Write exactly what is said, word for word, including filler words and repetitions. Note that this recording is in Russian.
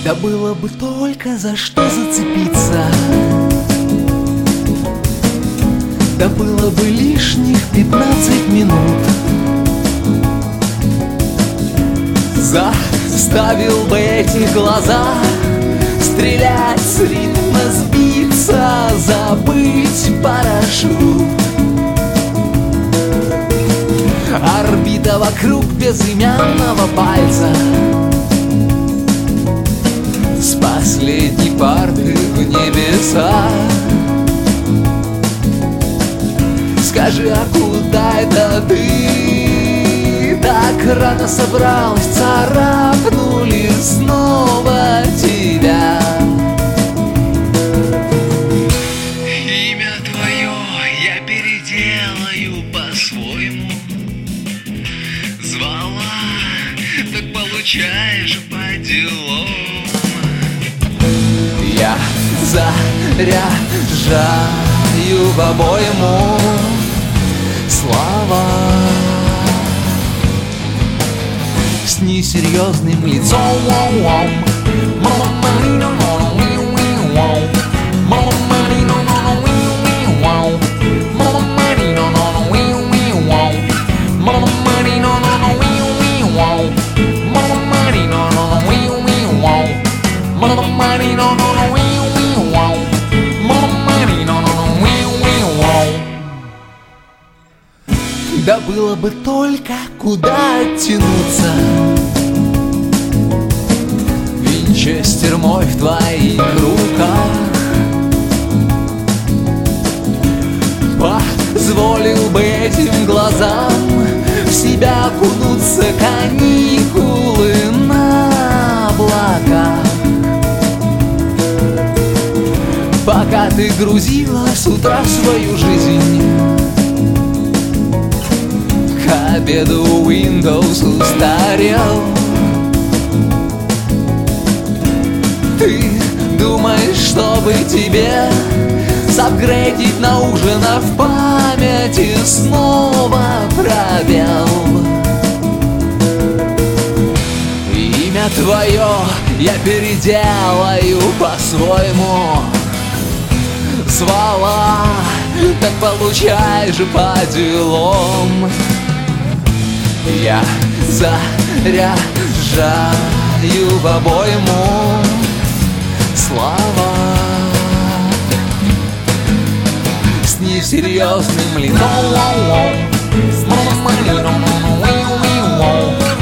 Да было бы только за что зацепиться, да было бы лишних пятнадцать минут. Заставил бы эти глаза стрелять с ритма, сбиться, забыть парашют. Орбита вокруг безымянного пальца, с последней парты в небеса. Скажи, а куда это ты так рано собралась? Царапнули снова тебя. Имя твое я переделаю по-своему. Звала, так получаешь по делам. Я заряжаю в обойму слова с несерьезным лицом. Да было бы только куда оттянуться. Винчестер мой в твоих руках. Позволил бы этим глазам в себя окунуться, каникулы на облаках. Пока ты грузила с утра свою жизнь, к обеду Windows устарел. Ты думаешь, чтобы тебе сапгрейдить на ужин, а в памяти снова пробел. Имя твое я переделаю по-своему. Звала, так получай же по делам. Я заряжаю в обойму слова с несерьезным лицом.